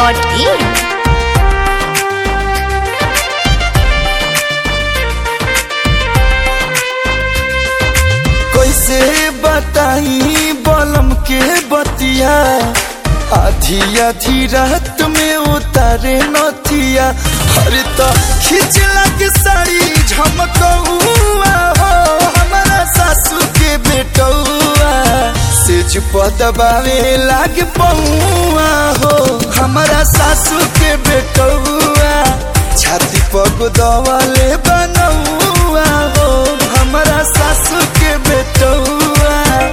moonweb.in। कैसे बताई बलम के बतिया, आधी आधी रात में उतारे नथिया। हर तो खींच लगे साड़ी झमकौआ हो, हमारा सासू के बेटौआ। सेज पदबावे लाग पौआ हो, हमारा सासू के बेटौआ। छाती पग दवाले बनौआ हो, हमारा सासू के बेटौआ।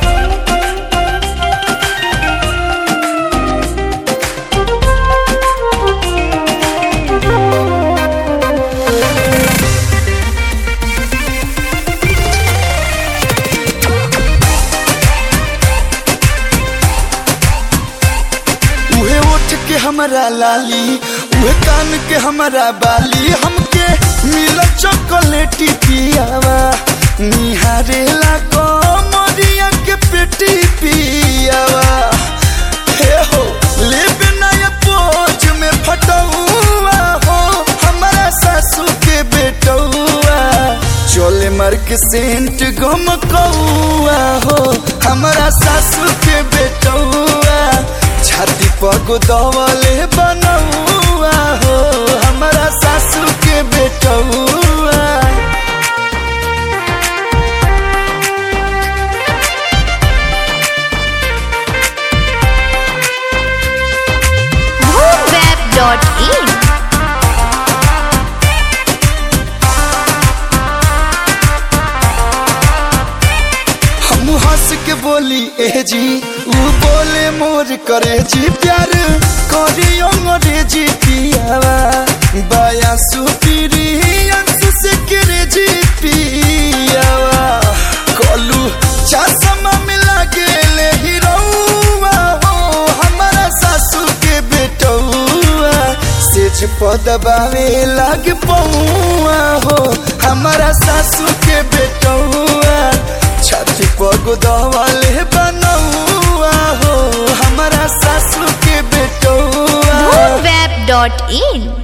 उहे ओठ के हमारा लाली, उहे कान के हमारा बाली। हमके मिला चॉकलेटी पियावा, निहारेला कमरिया के पेटी पियावा। हे हो लेबे नया पोज में फटौआ हो, हमारा सासू के बेटौआ। चोले मार के सेंट गमकौआ हो, हमारा सासू के बेटौआ। छाती पग दवले बनौआ हो, हमारा सासू के बेटौआ। moonweb.in। हम हंस के बोली ए जी, ऊ बोले मोर करे जी। प्यार करी अंग्रेजी पियावा, बाया सुपीरी अंशु से करे जी पियावा। कलू चश्मा मिला गेले हीरोआ हो, हमारा सासू के बेटौआ। सेज पदबावे लाग पौआ हो, हमारा सासू के बेटौआ। छाती पग दवाले बनौआ हो, हमारा सासू के बेटौआ। moonweb.in।